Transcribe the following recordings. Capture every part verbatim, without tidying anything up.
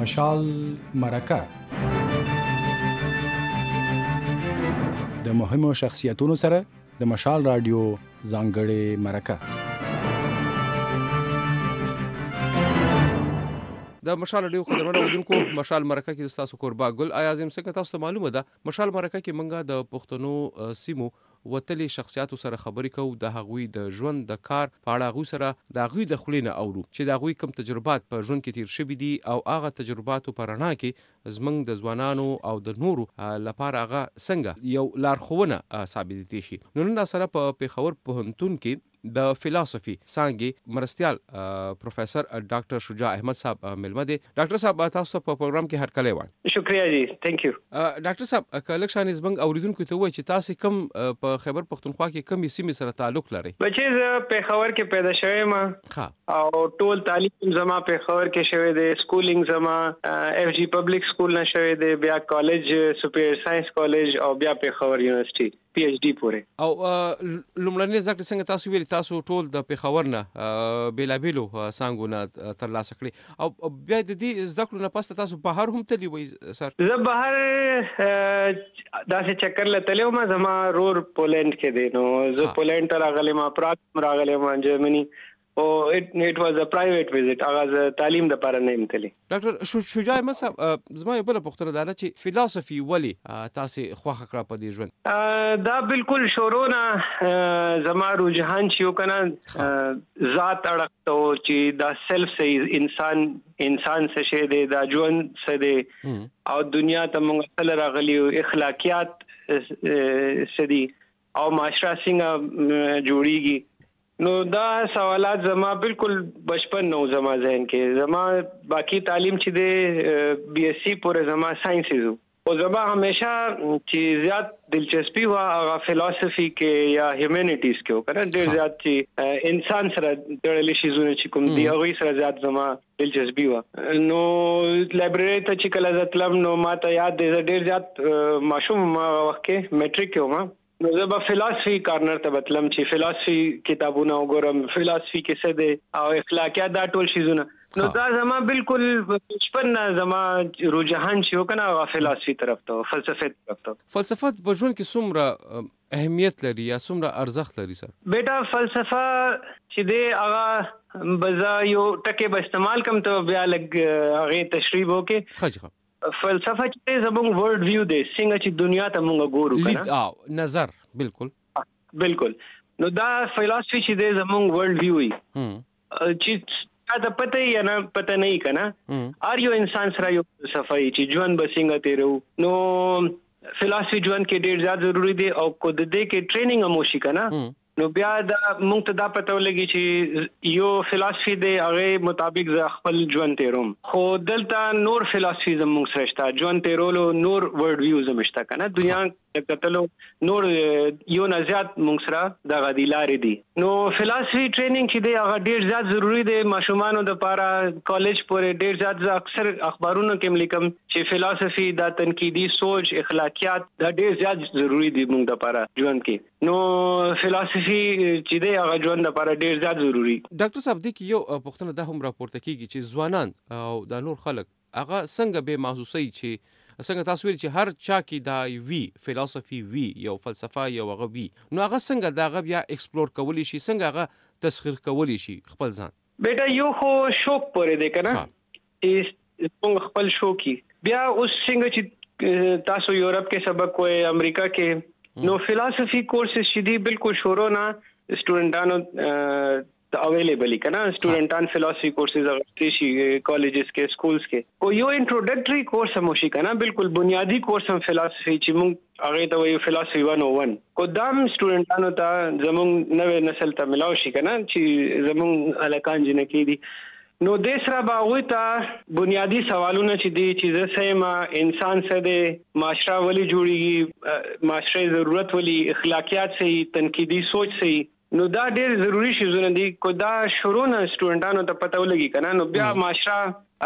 مشال مرکه د مهمو شخصیتونو سره د مشال رادیو ځانګړې مرکه. د مشال رادیو خدمت اودونکو مشال مرکه کې تاسو قربا ګل اعظم څنګه تاسو معلومه ده مشال مرکه کې منګه د پښتنو سیمو وتلی شخصیاتو سره خبرې کوو د هغوی د ژوند د کار په اړه هغوی سره د هغوی د خلینو اورو چې د هغوی کوم تجربات په ژوند کې تیر شوي دي او هغه تجرباتو په رڼا کې زمنګ د ځوانانو او د نورو لپاره هغه څنګه یو لارښوونه ثابت شي. نو نن سره په پیښور پوهنتون کې د فلسفي څانګې مرستيال پروفیسور ډاکټر شجاع احمد صاحب ملمه دي. ډاکټر صاحب تاسو په پروګرام کې هر کله وای. شکریا جی ثانک یو. ډاکټر صاحب کله شان زبنګ اوریدونکو ته وای چې تاسو کوم په خیبر پختونخوا کې کومې سیمې سره تعلق لري؟ بچې زه پیښور کې پیدا شوم ها او ټول تعلیم زما پیښور کې شوی دی. سکولینګ زما اف جی پبلک سکول نه شوی دی, بیا کالج سپیر ساينس کالج او بیا پیښور یونیورسيټي پی ایچ ډی پورې. او لومړنی ځکه څنګه تاسو ویل تاسو ټول د پیښور نه بیلابیلو څنګه نه ترلاسه کړی او بیا د دې ځکه نه پاسته تاسو بهر هم تللی وای سر؟ زه بهر داسې چکر لته ما زما رور پولند کې دی نو زه پولند ته راغلی ما پراګ راغلی ما جرمني او it it was a private visit. هغه تعلیم د پاره نه امتلی. ډاکټر شجاع احمد صاحب زما یو بل پوښتنه ده چې فلسفي ولی تاسو خوښه کړه په دې ژوند؟ دا بالکل شورونه زما رجحان چې یو کنه ذات اړخته چې دا سلف سه انسان انسان څه شه دی دا ژوند څه دی او دنیا ته موږ تل راغلی اخلاقیات څه دي او معاشره څنګه جوړیږي. نو دا سوالات زما بالکل بچپن نو زما ذهن کې زما باقی تعلیم چې دی بی ایس سی پورې زما ساينسز او زما همیشه چې زیات دلچسپي وا هغه فلسفي کې یا هیومانیټیز کې وکړه ډېر زیات چې انسان سره تړلې شي زونه چې کوم دی هغه سره زیات زما دلچسپي وا. نو لایبرری ته چې کله ځتلم نو ماته یاد دی ډېر زیات ماشوم ما وخت کې میټریک کې وم نو زه به فلسفي کارنر ته بتلم چې فلسفي کتابونه وګورم فلسفي کې څه دي او اخلاقیات دا ټول شیزونه. نو دا زما بالکل بچپن زما رجحان چې وکنه فلسفي طرف ته فلسفه طرف ته. فلسفه په ژوند کې څومره اهمیت لري یا څومره ارزښت لري سر؟ بیٹا فلسفه چې دی هغه بزا یو ټکي به استعمال کوم ته بیا لګ هغه تشریح وکي. خجخه فلسفه چې زموږ ورلد ویو دی څنګه چې دنیا ته موږ ګورو کنه او نظر بالکل بالکل. نو دا فلسفي چې دی زموږ ورلد ویو وي چې دا پته یې نه پته نه کنه ار یو انسان سره یو فلسفه چې ژوند به څنګه تیرو. نو فلسفي ژوند کې ډېر زیات ضروری دی او کو د دې کې ټریننګ هم وشي کنه. نو بیا دا مونږ ته دا پته ولګي چې یو فلسفي دی هغه مطابق ز خپل ژوند تیروم خو دلته نور فلسفي زموږ سره شته ژوند تیرولو نور ورلد ویو زمشته کنه دنیا کتلو نور یو نه زیات مونږ سره د غدیلارې دي. نو فلسفي ټریننګ چې دی هغه ډیر زیات ضروری دی ماشومانو د لپاره کالج پورې ډیر زیات اکثر اخبارونو کې ملیکم چې فلسفي دا تنقیدی سوچ اخلاقیات دا ډیر زیات ضروری دي مونږ د لپاره ژوند کې. نو فلسفي چې دی هغه ژوند لپاره ډیر زیات ضروری. ډاکټر صاحب د یو پوښتنه ده هم راپورته کیږي چې ځوانان او د نور خلک هغه څنګه به محسوسي چې څنګه تاسو ویل چې هر چا کې دا وی فلسفي وی یو فلسفه یو هغه وی نو هغه څنګه دا غو بیا ایکسپلور کولی شي څنګه هغه تسخیر کولی شي خپل ځان؟ بیٹا یو خو شوق پورې دی کنه چې څنګه خپل شوقي بیا اوس څنګه چې تاسو یورپ کې سبق وای امریکا کې نو فلسفي کورسز چې دی بالکل شروع نه سټوډنټانو اویلیبل کنه سټوډنټان فلسفي کورسز اغستی شي کالجز کې سکولز کې کو یو انټروډکټری کورس هم شي کنه بالکل بنیادی کورس هم فلسفي چې موږ هغه ته وایو فلسفي one oh one کو دام سټوډنټانو ته زموږ نوې نسل ته ملاو شي کنه چې زموږ الکان جن کې دي. نو د سره باغوي ته بنیادی سوالونه چې دي چې زه سم انسان څه دی معاشره ولې جوړیږي معاشره ضرورت ولې اخلاقیات صحیح تنقیدی سوچ صحیح نو دا ډېر ضروری شیزونه دي. کو دا شروع نه سټوډنټانو ته پته ولګي کنه نو بیا معاشره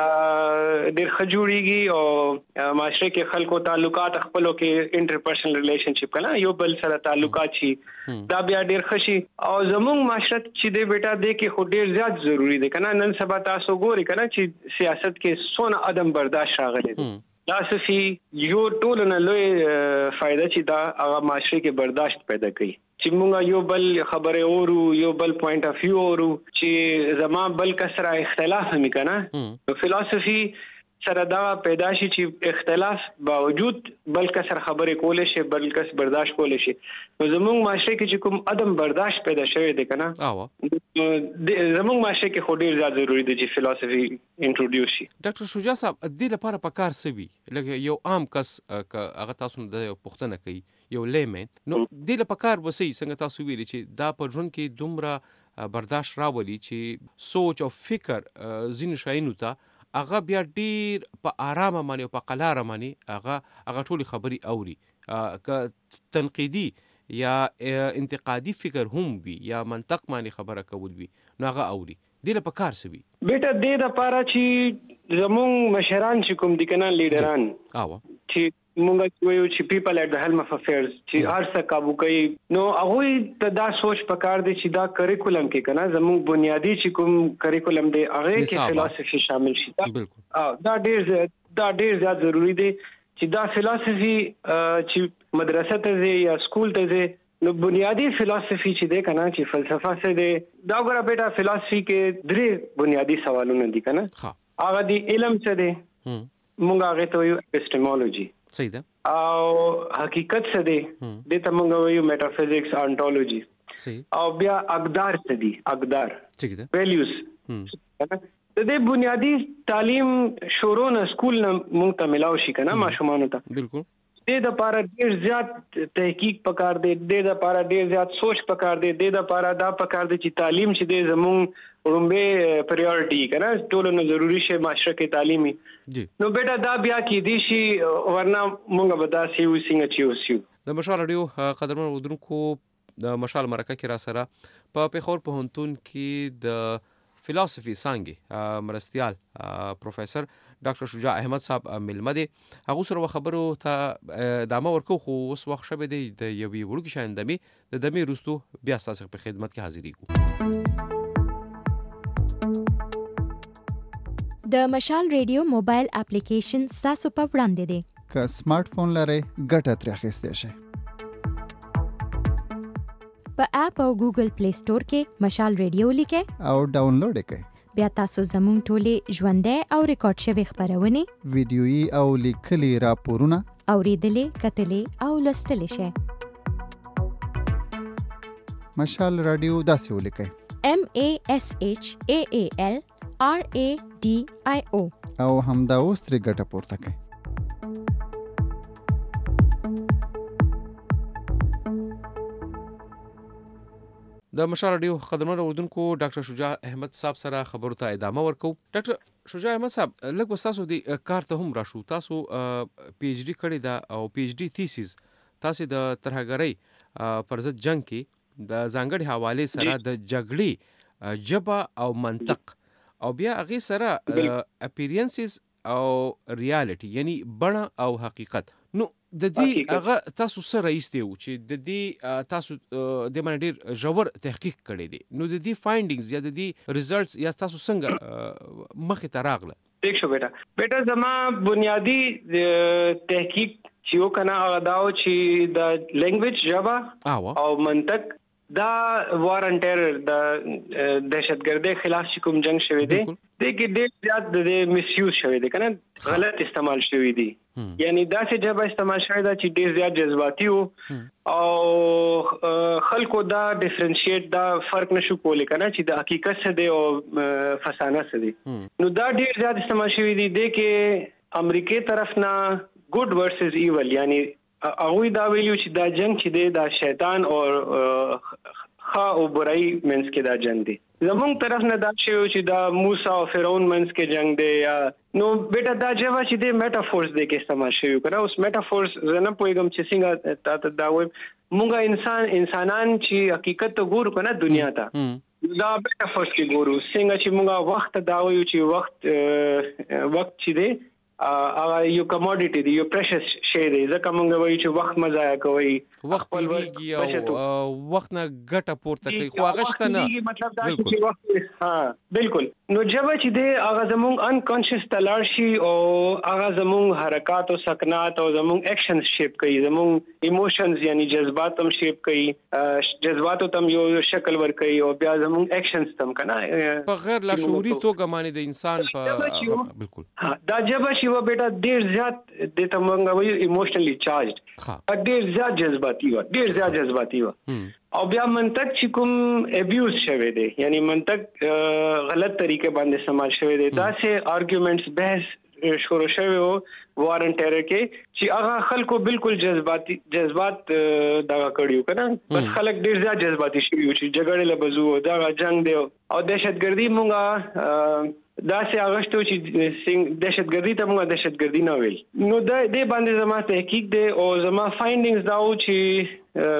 ډېر ښه جوړیږي او معاشره کې خلکو تعلقات خپلو کې انټرپرسنل ریلیشنشپ کنه یو بل سره تعلقات شي دا بیا ډېر ښه شي. او زموږ معاشره چې دی بیٹا دی کې خو ډېر زیات ضروری دی کنه. نن سبا تاسو ګوري کنه چې سیاست کې څونه عدم برداشت راغلی دی. دا صفي یو ټول نه لوی فائدہ چې دا هغه معاشره کې برداشت پیدا کوي چې موږ یو بل خبره اورو یو بل پوینټ اف ویو اورو چې زما بل کسره اختلاف هم کنه. نو فلسفي سره دا پیدا شي چې اختلاف باوجود بل کسر خبره کول شي بل کس برداشت کول شي. نو زموږ معاشره کې چې کوم عدم برداشت پیدا شوی دی کنه اوه زموږ معاشره کې خو ډیر زیات ضروری دی چې فلسفي انټروډیوس شي. ډاکټر شجاع صاحب دې لپاره پکار سوي لکه یو عام کس هغه تاسو د پښتنه کوي یو لیمن نو دې لپاره پکار وسی څنګه تاسو ویلي چې دا په ژوند کې دومره برداشت راولي چې سوچ او فکر زین شاینو ته هغه بیا ډیر په آرامه باندې او په قلاره باندې هغه هغه ټولي خبري اوري ک تنقیدي یا انتقادي فکر هم وي یا منطق باندې خبره کول وي نو هغه اوري. دې لپاره کار سوي بیٹا دې د پاره چې زموږ مشران چې کوم دي کنه لیډران اوه چې مونږ وایو چې پیپل اٹ د هلم اف افیرز چې هر څه قابو کوي نو هغه ته دا سوچ پکار دی چې دا کریکولم کې کنه زموږ بنیادی چې کوم کریکولم دی هغه کې فلسفي شامل شي. بالکل دا ډیر دا ډیر زیات ضروری دی چې دا فلسفي چې مدرسه ته ځي یا سکول ته ځي نو بنیادی فلسفي چې دی کنه چې فلسفه څه دی دا وګوره بیٹا فلسفي کې درې بنیادی سوالونه دي کنه. هغه دی علم څه دی مونږ هغه ته وایو اپیسټیمولوژي صحیح ده او حقیقت څه دی د ته مونږ وایو میټافیزکس انټولوژي صحیح او بیا اقدار څه دي اقدار ٹھیک ده ویلیوز. د دې بنیادی تعلیم شروع نه سکول نه مونږ ته ملاو شي کنه ماشومان ته. بالکل د دې لپاره ډیر زیات تحقیق پکار دی د دې لپاره ډیر زیات سوچ پکار دی د دې لپاره دا پکار دی چې تعلیم چې د زموږ رومبه پریورټی کنه ټول نو ضروری شی معاشره کې تعلیمي جی نو بیٹا دا بیا کې دي شي ورنه مونږ به دا سی یو څنګه چې اوسیو. د مشال رادیو قدرمن ودونکو د مشال مرکه کې را سره په پیښور پوهنتون کې د فلسفي څانګې مرستيال پروفیسور ډاکټر شجاع احمد صاحب ملمه دي هغه سره خبرو ته دامه ورکو خو اوس وخت شبه دی د یوې وړوکی شاندمي د دمي روستو بیا تاسو په خدمت کې حاضرې کو. د مشال ریډیو موبایل اپلیکیشن تاسو په وړاندې دی. که سمارټ فون لرئ ګټه ترې اخیستی شئ. په اپ او ګوګل پلی سٹور کې مشال ریډیو لیکئ او ډاونلوډ یې کړئ. بیا تاسو زموږ ټولې ژوندۍ او ریکارډ شوي خپرونې ویډیويي او لیکلي راپورونه اورېدلې کتلې او لوستلی شئ. مشال رادیو داسې ولیکئ M A S H A A L R A D I O او همدا اوس ترې ګټه پورته کړئ. د مشال رادیو قدرمن اودونکو ډاکټر شجاع احمد صاحب سره خبرو ته ادامه ورکو. ډاکټر شجاع احمد صاحب لږ وساسو دی کار ته هم راشو تاسو پی ایچ ډی کړی دا او پی ایچ ډی تھیسیس تاسو د ترهګرۍ پر ضد جنگ کې د ځانګړي حواله سره د جګړې جبه او منطق او بیا هغه سره اپیرینسز او ریالټي یعنی بڼه او حقیقت نو د دې هغه تاسو سره ایستیو چې د دې تاسو د باندې ډیر ژور تحقیق کړی دی نو د دې فایندینګز یا د دې ریزلټس یا تاسو څنګه مخې ته راغله؟ ٹھیک شو بیٹا بیٹا زما بنیادی تحقیق چې وکنه هغه داو چې د لینګویج ژبه او منطق دا وار ان ټیرر د دهشتګردۍ خلاف چې کوم جنگ شوی دی د کې ډېر زیات د میس یوز شوی دی کنه غلط استعمال شوی دی یعنی دا چې جبه استعمال شوی دا چې ډېر زیات جذباتي وو او خلکو دا ډیفرنشیټ دا فرق نشو کولی کنه چې د حقیقت څه دی او فسانه څه دی نو دا ډېر زیات استعمال شوی دی د کې امریکای طرف نه ګډ ورسز ایول یعنی هغه دا ویلو چې دا جنگ چې دی دا شیطان او خا او برای منس کې دا جنگ دی. زمونږ طرف نه دا شی چې دا موسی او فرعون منس کې جنگ دی یا نو بیٹا دا جواب چې دی میټافورز دی کې استعمال شوی کنه. اوس میټافورز زنه پویګم چې څنګه تا دا وای مونږه انسان انسانان چې حقیقت ته ګورو کنه دنیا ته دا میټافورز کې ګورو څنګه چې مونږه وخت دا وایو چې وخت وخت چې دی هغه یو کموډیټي دی یو پریشس شی دی ځکه مونږ وایو چې وخت مزایا کوي وخت تیریږي او وخت نه ګټه پورته کوي خو هغه شته نه مطلب دا چې وخت ها بالکل نو جب چې دی هغه زمونږ انکانشس تلار شي او هغه زمونږ حرکات او سکنات او زمونږ اکشنز شیپ کوي زمونږ ایموشنز یعنی جذبات هم شیپ کوي جذبات تم یو شکل ور کوي او بیا زمونږ اکشنز تم کنه په غیر لاشعوري توګه باندې د انسان په بالکل دا جب چې و بیٹا ډیر زیات د تمنګ وایو ایموشنلی چارجډ ډیر زیات جذباتي و ډیر زیات جذباتي و او بیا منطق چې کوم ابیوز شوی دی یعنی منطق غلط طریقې باندې استعمال شوی دی دا سه آرګومنټس بحث شروع شوی وو وارن ټیرر کې چې هغه خلکو بالکل جذباتي جذبات دا کړیو کنه بس خلک ډیر زیات جذباتي شوی چې جګړه لبزو دا جنگ دی او دهشتګردي مونږه دا سه اغشتو چې سنگ دهشتګردي ته موږ دهشتګردي نه ویل نو دا د باندې زما تحقیق دی او زما فایندینګز دا و چې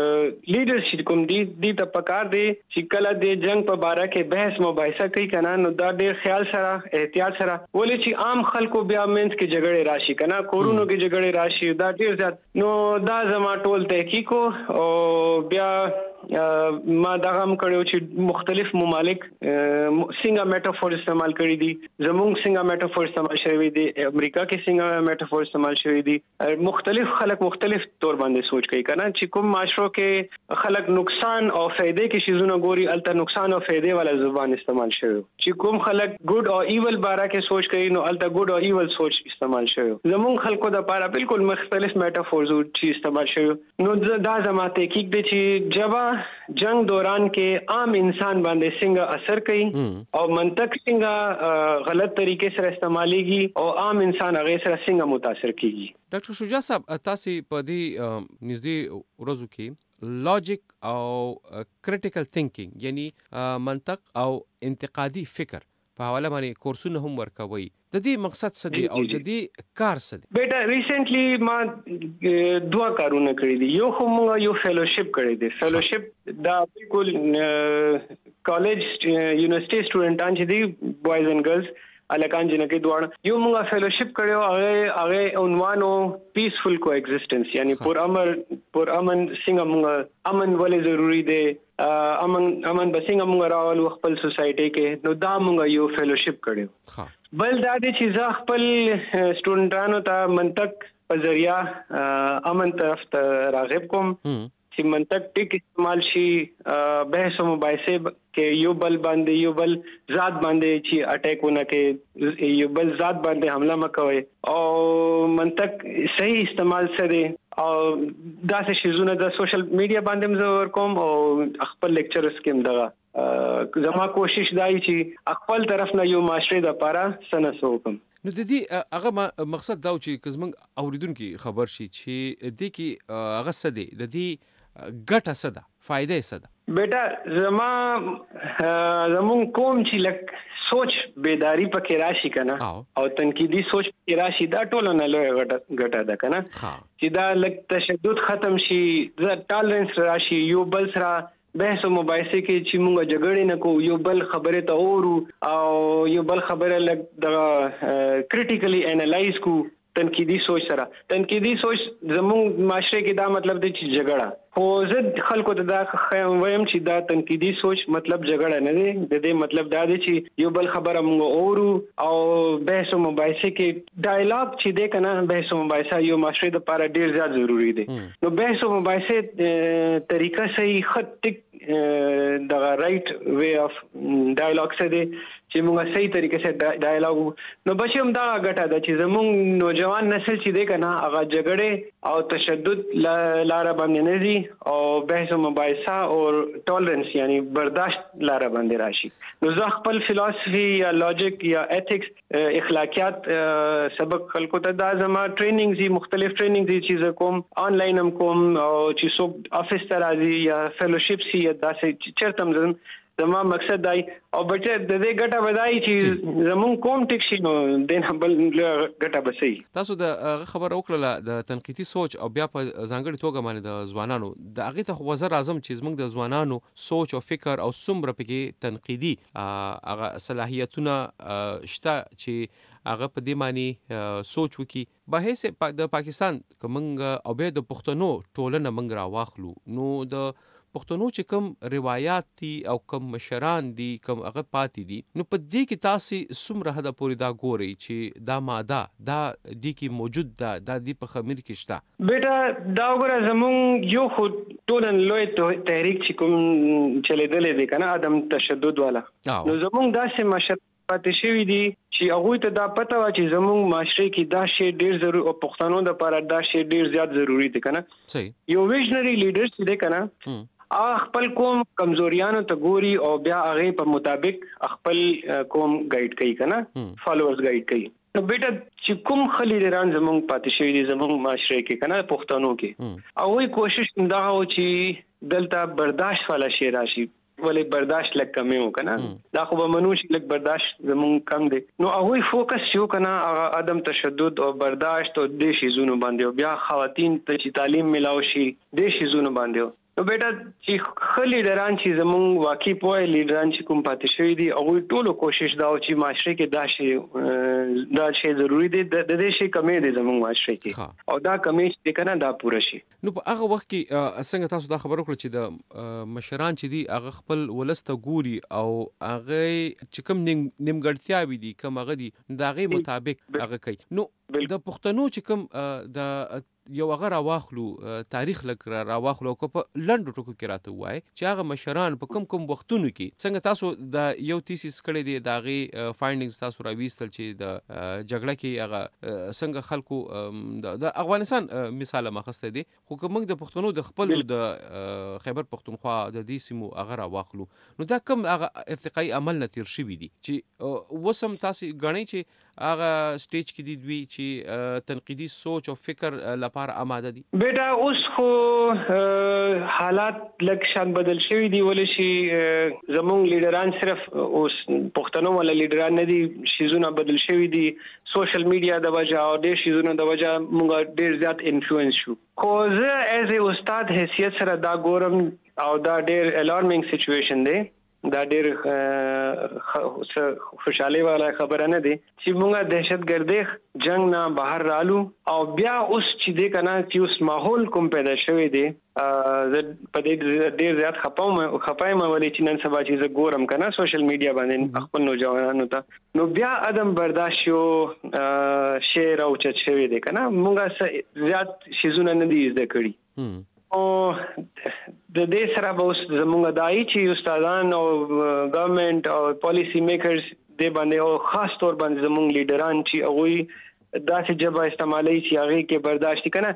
لیډرشپ کوم دي د تپکار دي چې کله د جنگ په باره کې بحث مباحثه کوي کنه نو دا ډېر خیال سره احتیاط سره ولې چې عام خلکو بیا مینس کې جګړه راشي کنه کورونو کې جګړه راشي دا ډېر زیات نو دا زما ټول تحقیق او بیا ما دا هم کړو چې مختلف ممالک څنګه میټافور استعمال کړی دي زموږ څنګه میټافور استعمال شوی دي امریکا کې څنګه میټافور استعمال شوی دي مختلف خلک مختلف تور باندې سوچ کوي کنه چې کوم معاشرو کې خلک نقصان او فائدې کې شیزونه ګوري الته نقصان او فائدې والا زبان استعمال شوی چې کوم خلک ګډ او ایول باره کې سوچ کوي نو الته ګډ او ایول سوچ استعمال شوی زموږ خلکو د لپاره بالکل مختلف میټافورز چې استعمال شوی نو دا زما تحقیق دي چې جبا جنگ دوران کې عام انسان باندې څنګه اثر کوي او منطق څنګه غلط طریقې سره استعماليږي او عام انسان هغه سره څنګه متاثر کیږي. ډاکټر شجاع صاحب تاسو په دې نږدې ورځو کې لاجیک او کریټیکل تھینکینګ یعنی منطق او انتقادي فکر په حواله باندې کورسونه هم ورکوي د دې مقصد څه دی او د دې کار څه دی؟ بیٹا ریسنټلی ما دوه کارونه کړی دي یو خو موږ یو فیلوشپ کړی دی فیلوشپ دا بالکل کالج یونیورسيټي سټوډنټان چې دي بوایز اینڈ ګرلز الکان جنکه دوړ یو موږ فیلوشپ کړو هغه هغه عنوانو پیسفل کو ایگزیسټنس یعنی پر امر پر امن څنګه موږ امن ولې ضروری دی امن امن بسنګ موږ راول خپل سوسايټي کې نو دا موږ یو فیلوشپ کړو بل دا د چې ځ خپل سټوډنټانو ته منطق په ذریعہ امن طرف ته راغب کوم چې منطق ټیک استعمال شي بحث او مباحثه کې یو بل باندې یو بل ذات باندې چې اٹیکونه کې یو بل ذات باندې حمله مکوي او منطق صحیح استعمال سره او دا څه شیزونه د سوشل میډیا باندې زور کوم او خپل لیکچرز کې مدغه زما کوشش دای چې خپل طرف نه یو معاشره د لپاره سنسو کوم نو د دې هغه مقصد دا چې کزمنګ اوریدونکو خبر شي چې د کې هغه څه دی د دې ګټه څه ده فائدې څه ده بیٹا زما زمون کوم چې لک سوچ بیداری پکې راشي کنه او تنقیدی سوچ پکې راشي دا ټول نه لوی ګټه ګټه ده کنه چې دا لک تشدد ختم شي دا ټالرنس راشي یو بل سره بحث او مباحثه کې چې موږ جګړې نه کوو یو بل خبره ته اورو او یو بل خبره لک د کریټیکلی انالایز کو تنقیدی سوچ سره تنقیدی سوچ زموږ معاشره کې دا مطلب دی چې جګړه خو زه خلکو ته دا وایم چې دا تنقیدی سوچ مطلب جګړه نه دی د دې مطلب دا دی چې یو بل خبره موږ اورو او بحث او مباحثه کې ډایلاګ چې دی کنه بحث او مباحثه یو معاشره لپاره ډیر زیات ضروری دی نو بحث او مباحثه طریقه صحیح خط ټیک د رائټ وے اف ډایلاګ سره دی چې موږ صحیح طریقې سره ډایلاګ نو بچم دا غټه ده چې زموږ نوجوان نسل چې دی کنه هغه جګړه او تشدد لار باندې نه دي او بحث او مباحثه او ټالرنس یعنی برداشت لار باندې راشي نو زه خپل فلسفي یا لاجیک یا ایتھکس اخلاقیات سبق خلکو ته دا زما ټریننګز دي مختلف ټریننګز دي چې کوم آنلاین هم کوم او چې څوک افیس ته راځي یا فیلوشپ سي یا داسې چرته زم زما مقصد دی او بچه د دې ګټه بدای چې زمون کوم ټیک شي نو د بل ګټه بسي. تاسو د خبر وکړه د تنقیدي سوچ او بیا په ځانګړي توګه باندې د ځوانانو د هغه ته وزر اعظم چې زموږ د ځوانانو سوچ او فکر او څومره پکې تنقیدي هغه صلاحیتونه شته چې هغه په دې معنی سوچ وکي به هیڅ د پاکستان کومنګ او به د پښتنو ټولنه منګ را واخلو نو د پښتنو چې کوم روایت دي او کوم مشران دي کوم هغه پاتې دي نو په دې کې تاسو څومره حد پورې دا ګوري چې دا ماده دا دي کې موجود ده دا دی په خمیر کې شته. بیٹا دا وګوره زمون یو خو ټولن لوی تحریک چې کوم چلیدلې دي کنه عدم تشدد والا نو زمون داسې مشر پاتې شوی دي چې هغه ته دا پته و چې زمون معاشره کې دا شی ډیر ضروري او پښتنو د لپاره دا شی ډیر زیات ضروری دي کنه. صحیح یو ویژنری لیډر چې دی کنه ا خپل قوم کمزوریانو ته ګوري او بیا هغه په مطابق خپل قوم گایډ کوي کنه فالوورز گایډ کوي. نو بیٹا چې کوم خلیدران زمونږ پاتې شوی دي زمونږ معاشره کې کنه پښتنو کې او وی کوشش دا و چې دلته برداشت والا شی راشي ولې برداشت لک کم یو کنه دا خو به منوش لک برداشت زمونږ کم دي نو هغه فوکس شو کنه عدم تشدد او برداشت او د شي زونو باندې بیا خواتین ته چې تعلیم ملاوي شي د شي زونو باندې نو بیٹا چې خلی دران چې زمون واقعي په لیډران چې کوم پاتې شوی دي او ټولو کوشش دا او چې معاشره کې دا شی دا شی ضروری دي د دې شی کمې دي زمون معاشره کې او دا کمې چې کنه دا پوره شي. نو په هغه وخت کې څنګه تاسو دا خبر وکړه چې د مشران چې دي هغه خپل ولسته ګوري او هغه چې کوم نیمګړتیاوي دي کوم هغه دي دا غي مطابق هغه کوي. نو د پښتنو چې کوم د یو هغه راواخلو تاریخ لک راواخلو کو په لنډو ټکو کې راته وای چې هغه مشران په کم کم وختونو کې څنګه تاسو د یو تیسیس کړی دی دا غي فایندینګز تاسو راويستل چې د جګړه کې هغه څنګه خلکو د افغانستان مثال مخسته دي خو کوم د پښتنو د خپل د خیبر پښتونخوا د دې سیمو هغه راواخلو نو دا کم هغه ارتقای عمل نتیر شوی دي چې وسم تاسو غنی چې هغه سټیج کې دي دوی چې تنقیدي سوچ او فکر لپاره آماده دي. بیٹا اوس خو حالات لک شان بدل شوی دي ولې شي زموږ لیډران صرف اوس پښتنو ولا لیډران نه دي شیزونه بدل شوی دي سوشل میډیا د وجه او د شیزونه د وجه موږ ډیر زیات انفلوئنس شو خو زه ایز ا استاد حیثیت سره دا ګورم او دا ډیر الارمینګ سچويشن دی دا ډیر خوشاله والا خبره نه دي چې موږ دهشتګردي جنگ نه بهر رالو او بیا اوس چې دې کنه چې اوس ماحول کوم پیدا شوی دی زه په دې ډیر زیات خپاوم خپایم ولې چې نن سبا چې زه ګورم کنه سوشل میډیا باندې خپل نوجوانانو ته نو بیا عدم برداشت یو شعر او چت شوی دی کنه موږ زیات شیزونه نه دي زده کړی او د دې سره به اوس زموږ دای چې استادان او ګورنمنت او پالیسی میکرز دې باندې او خاص طور باندې زموږ لیډران چې هغه داسې جبه استعمالي چې هغه کې برداشت کنه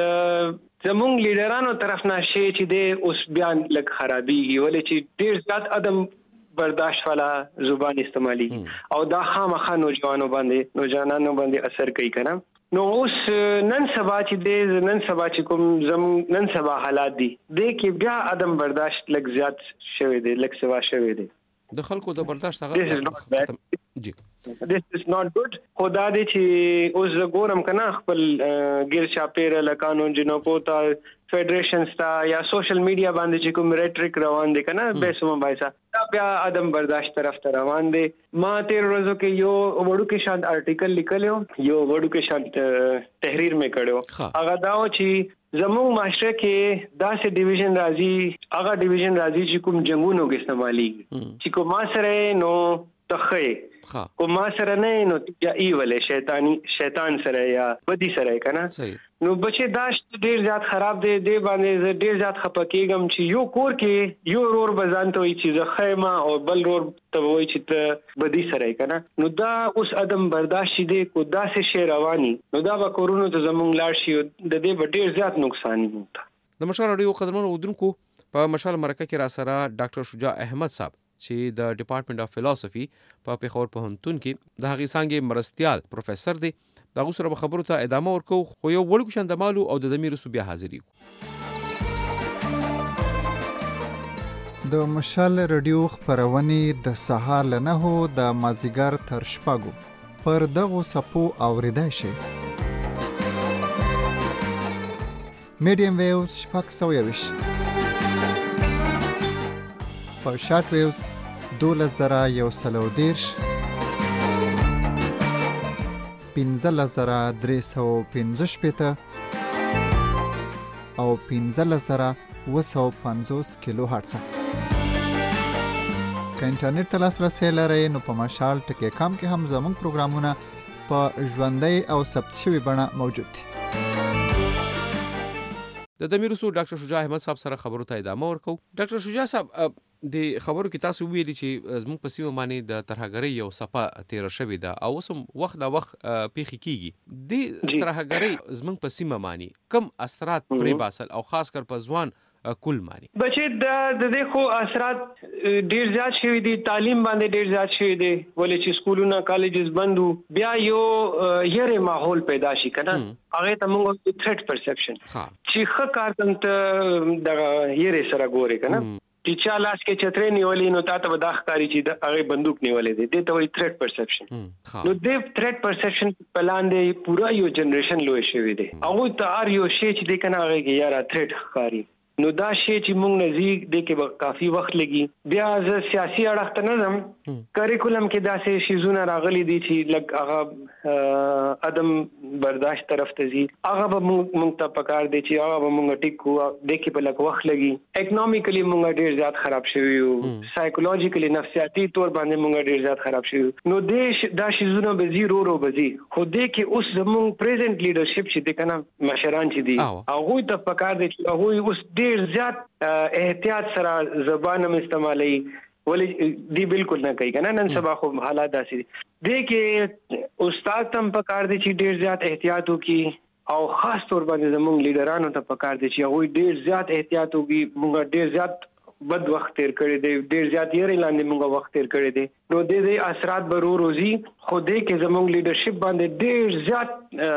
زموږ لیډرانو طرف نه شي چې دې اوس بیان لګ خرابيږي ولې چې ډیر زیات عدم برداشت والا زبان استعمالي او دا خامخا نوجوانو باندې نوجوانانو باندې اثر کوي کنه نو اوس نن سبا چې دې نن سبا چې کوم زم نن سبا حالات دي د کې بیا عدم برداشت لګ زیات شوی دی لګ سوا شوی دی د خلکو د برداشت هغه جی this is not good خدا دې چې اوس ګورم کنه خپل غیر چاپیر لکانون جنو کوتا فیډریشن ستا یا سوشل میډیا باندې چې کوم ریټریک روان دي کنه به سم بایسا دا بیا عدم برداشت طرف ته روان دي ما تیر ورځو کې یو وړو کې شانت آرټیکل لیکلو یو وړو کې شانت تحریر مې کړو هغه داو چې زموږ معاشره کې داسې ډیویژن راځي هغه ډیویژن راځي چې کوم جنگونو کې استعمالي چې کوم سره نو تخې کو ما سره نه نو یا ای ولې شیطانی شیطان سره یا بدی سره کنه نو بچي داش ډیر زیات خراب دی دی باندې ډیر زیات خپکیږم چې یو کور کې یو رور بزانته وي چې زه خیمه او بل رور ته وای چې ته بدی سره کنه نو دا اوس عدم برداشت دی کو داسې شی رواني نو دا به کورونو ته زمونږ لاړ شي د دې به ډیر زیات نقصان وي. د مشال رادیو قدرمنو ودونکو په مشال مرکه کې را سره ډاکټر شجاع احمد صاحب چې د ډپارټمنټ اف فلسفي په پیښور پوهنتون کې د هغې څانګې مرستیال پروفیسور دی د هغو سره به خبرو ته ادامه ورکو خو یو وړوکی شان د مالو او د دمې وروستو بیا حاضرېږو. د مشال رادیو خپرونې د سهار له نهو د مازدیګر تر شپږو پر دغو څپو اورېدای شئ. میډیم ویوز شپږ سوه یویشت، په شارټ ویوز دولس زره یو سل او دېرش، پنځلس زره درې سوه پنځه شپېته او پنځلس زره اوه سوه پنځوس کیلو هرټزه. که انټرنیټ ته لاسرسی لرئ نو په مشال ټکی کام کې هم زموږ پروګرامونه په ژوندۍ او ثبت شوې بڼه موجود دي. د دمیروسو ډاکټر شجاع احمد صاحب سره خبرو ته ادامه ورکو. ډاکټر شجاع صاحب، د خبرو کې تاسو ویلي چې زموږ په سیمه باندې د ترهګرۍ یو څپه تېره شوې ده او اوس هم وخت نه وخت پیښې کېږي. د ترهګرۍ زموږ په سیمه باندې کم اثرات پرې باسل او خاص کر په ځوان کل مانی بچې د دې خو اثرات ډیر زیات شوي دي. تعلیم باندې ډیر زیات شوي دي ولې چې سکولونه کالجز بند وو. بیا یو یره ماحول پیدا شي کنه، هغه ته موږ تھریټ پرسپشن چې ښه کار کوم ته د یره سره ګوري کنه، چې چا لاس کې چترې نیولې نو تاسو به دا ښکاری چې د هغه بندوق نیولې دي. دې ته وایي تھریټ پرسپشن. نو دې تھریټ پرسپشن په لاندې پورا یو جنریشن لوی شوی دی. هغه ته ار یو شی چې د کنه هغه کې یاره تھریټ ښکاری. نو دا شی چې موږ نزدیک دی کې کافي وخت لګي. بیا ز سیاسي اړخ ته نه ځم، کریکولم کې داسې شیزونه راغلي دي چې لګ هغه عدم برداشت طرف ته ځي. هغه به موږ ته پکار دی چې هغه به موږ ټیک کو دی کې په لګ وخت لګي. اکونومیکلی موږ ډیر زیات خراب شوی یو، سایکولوژیکلی نفسیاتي تور باندې موږ ډیر زیات خراب شوی. نو دیش دا شیزونه به زی رو رو بزي. خو دی کې اوس زموږ پریزنت لیډرشپ چې د کنه مشران چې دي هغه ته پکار دی چې هغه اوس ډیر زیات احتیاط سره زبان هم استعمالي. ولی دی بالکل نه کوي کنه. نن سبا خو حالات داسې دي دی کې استاد تم پکار دي چې ډیر زیات احتیاط وکړي او خاص طور باندې زموږ لیډرانو ته پکار دي چې هغه ډیر زیات احتیاط وکړي. موږ ډیر زیات بد وخت تیر کړی دی، ډیر زیات یې لاندې موږ وخت تیر کړی دی. نو د دې اثرات به رو روزي خو دې کې زموږ لیډرشپ باندې ډیر زیات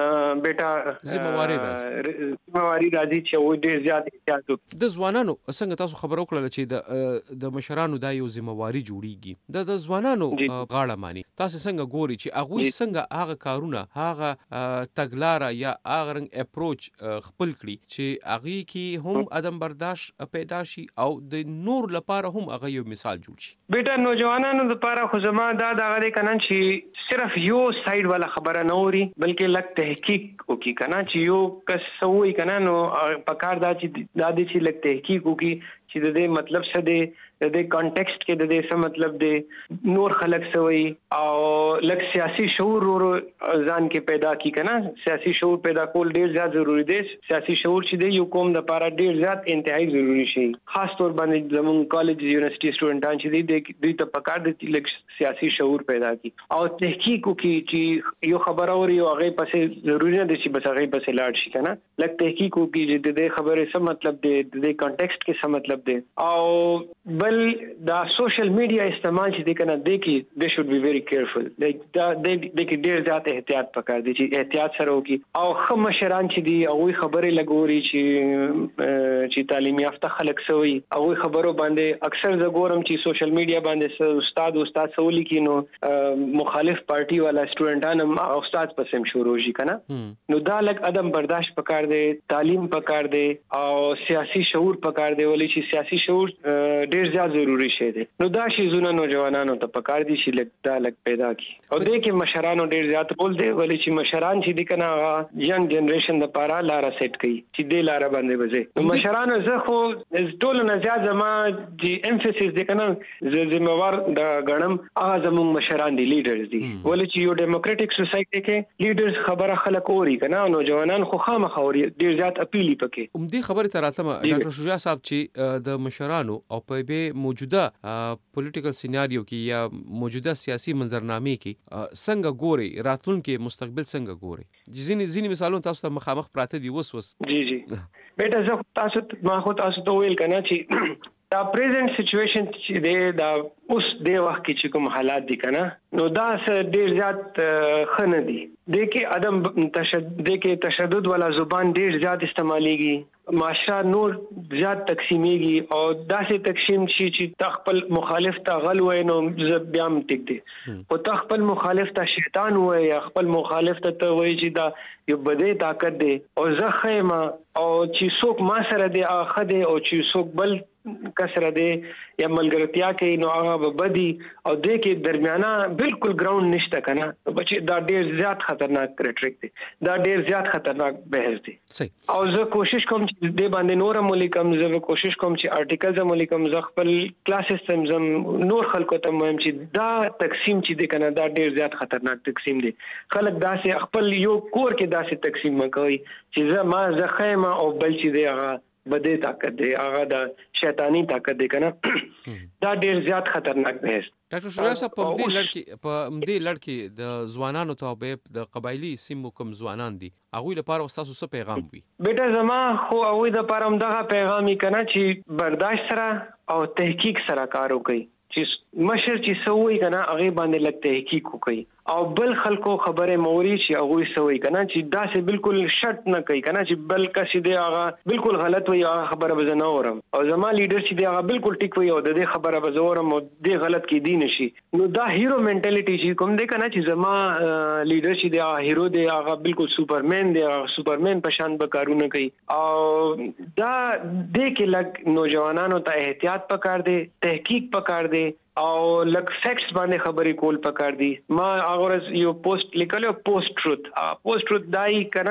بیٹا ذمہواری راځي ذمہواری راځي چې و ډیر زیات احتیاط وکړي. د ځوانانو څنګه تاسو خبرو کړل چې د د مشرانو دا یو ذمہواری جوړیږي د د ځوانانو غاړه مانی تاسو څنګه ګوري چې هغه څنګه هغه کارونه هغه تګلارې یا هغه رنګ اپروچ خپل کړي چې هغه کې هم عدم برداشت پیدا شي او د نور لپاره هم هغه یو مثال جوړ شي. بیٹا نوجوانانو لپاره خو زما دا دغه کنه چې صرف یو سایډ والا خبره نه اوري بلکې لک تحقیق وکي کنه چې یو کس سوې کنه نو پکار دا چې دا دې چې لک تحقیق وکي چې د دې مطلب څه دی، د دې کانټیکسټ کې د دې څه مطلب دی، نور خلک سوي او لک سیاسي شعور ورو ځان کې پیدا کی کنه. سیاسي شعور پیدا کول ډیر زیات ضروری دی. سیاسي شعور چې دی یو قوم د لپاره ډیر زیات انتهایی ضروری شي. خاص طور باندې زموږ کالج یونیورسيټي سټوډنټان چې دی دوی ته پکار دي چې لک سیاسي شعور پیدا کی او تحقیق وکي چې یو خبره اوري او هغه پسې ضروری نه دي چې بس هغه پسې لاړ شي کنه. لک تحقیق وکي چې د دې خبره څه مطلب دی، د دې کانټیکسټ کې څه مطلب دی. او بل دا سوشل میډیا استعمال چې دی کنه د کې they should be very careful. like دا د کې ډیر زیات احتیاط پکار دي چې احتیاط سره وکي. او خو مشران چې دی هغه خبره لګوري چې چې تعلیم یافته خلک سوي هغه خبرو باندې اکثر ز ګورم چې سوشل میډیا باندې استاد استاد سوالي کینو مخالف پارټي والا سټوډنټان هم استاد پسم شروع شي کنه. نو دا لک عدم برداشت پکار دی، تعلیم پکار دی او سیاسي شعور پکار دی. ولې چې سیاسي شعور ډیر زیات ضروری شی دی. نو دا شی زونه نوجوانانو ته پکار دي چې لک دا لک پیدا کی او دې کې مشرانو ډیر زیات رول دی. ولې چې مشران چې د کنه ینګ جنریشن د پاره لار سیټ کوي چې دې لار باندې وځي. نو مشرانو زه خو ټول نه زیات زما چې امفیسس د کنه ذمہوار د غنم هغه زموږ مشران دي، لیډرز دي. ولې چې یو ډیموکراټک سوسایټي کې لیډرز خبره خلک اوري کنه، نوجوانان خو خامخ اوري. ډیر زیات اپیلی پکې هم دې خبره تر اتمه ډاکټر شجاع صاحب چې د مشرانو او په به موجوده پولیټیکل سیناریو کې یا موجوده سیاسي منظرنامې کې څنګه ګوري راتلونکي مستقبل څنګه ګوري؟ ځینې ځینې مثالونه تاسو ته مخامخ پراته دي وس وس. جی جی بیٹا زه تاسو ما خو تاسو ته ویل کنه چې دا پریزنت سچويشن چې دی دا اوس د وخت کې چې کوم حالات دي کنه نو دا ډیر زیات خنه دي د کې ادم تشدد کې تشدد والا زبان ډیر زیات استعماليږي معاشره نور زیات تقسیميږي او داسې تقسیم شي چې تخپل مخالف ته غل وای نو بیا هم ټیک دي او تخپل مخالف ته شیطان وای یا خپل مخالف ته وای چې دا یو بده طاقت دی او زخمه او چې څوک ما سره دی اخه دی او چې څوک بل کسره دی یا ملګرتیا کوي نو هغه بدی او د کې درمیانه بالکل ګراوند نشته کنه بچي دا ډیر زیات خطرناک ریټریک دی دا ډیر زیات خطرناک بحث دی صحیح او زه کوشش کوم چې د باندې نور ملکم زه کوشش کوم چې ارټیکلز ملکم ز خپل کلاسز سمزم نور خلکو ته مهم چې دا تقسیم چې دی کنه دا ډیر زیات خطرناک تقسیم دی خلک داسې خپل یو کور کې داسې تقسیم مکوي چې زه ما زخمه او بل چې دی هغه بده طاقت دی هغه د شیطانی طاقت دی کنه دا ډیر زیات خطرناک دی ډاکټر شجاع صاحب په دې لړ په دې لړ کې د ځوانانو ته د قبایلی سیمو کوم ځوانان دي هغه لپاره تاسو څه پیغام وي بیٹا زما خو هغه د لپاره دغه پیغام کنا چې برداشت سره او تحقیق سره کار وکړي چې مشر چې سوي کنه هغه باندې لګ تحقیق وکړي او بل خلکو خبره موري چې هغه سوي کنه چې دا سه بالکل شرط نه کوي کنه چې بل کسي دی هغه بالکل غلط وي هغه خبره به نه اورم او زما لیډر چې دی هغه بالکل ټیک وي او د دې خبره به زورم او د غلط کې دی نشي نو دا هیرو منټالیټي چې کوم دی کنه چې زما لیډر چې دی هغه هیرو دی هغه بالکل سوپرمن دی هغه سوپرمن په شان به کارونه کوي او دا د کې لګ نوجوانانو ته احتیاط پکار دی تحقیق پکار دی او لک فیکټس باندې خبرې کول پکار دي ما هغه یو پوسټ لیکلو پوسټ ټروت پوسټ ټروت دای کنه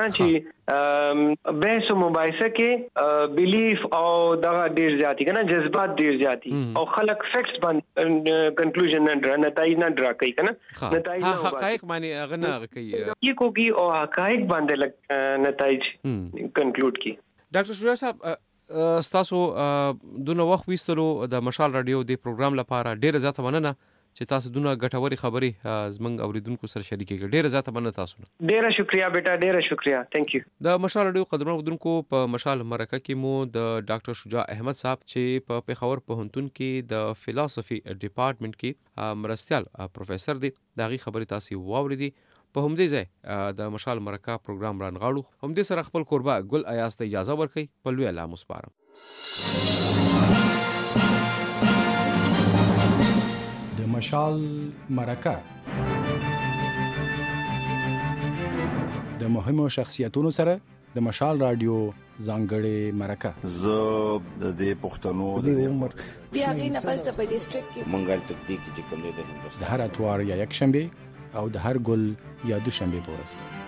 چې بحث مباحثه کې بیلیف او دغه ډیر زیاتی کنه جذبات ډیر زیاتی او خلک فیکټس باندې کنکلوژن نه ډرا نتایج نه ډرا کوي کنه نتایج نه حقایق باندې هغه نه کوي کی کوي او حقایق باندې لک نتایج کنکلود کی ډاکټر شجاع صاحب تاسو دونه وخت وستلو د مشال رادیو د پروګرام لپاره ډیره زیاته مننه چې تاسو دونه غټوري خبرې زمنګ اوریدونکو سره شریکې ډیره زیاته مننه تاسو ډیره شکریا بیٹا ډیره شکریا ثانک یو د مشال رادیو قدرمن اوریدونکو په مشال مرکه کې مو د ډاکټر شجاع احمد صاحب چې په پیښور پوهنتون کې د فلسفي ډپارټمنټ کې مرستيال پروفیسور دي داغي خبرې تاسو واوریدي په همدې ځای د مشال مرکه پروګرام رانغاړو همدې سره خپل قربا ګل ایاز ته اجازه ورکړي په لوی الله مسپارم د مشال مرکه د مهمو شخصیتونو سره د مشال رادیو ځانګړې مرکه زه د دې پښتنو د عمر بیا غي نه پس په ډیسټریکټ کې منګل تطبیق چې کوم دی د هر اتوار یا یک شنبه او د هر ګل یا دوشنبه په ورځ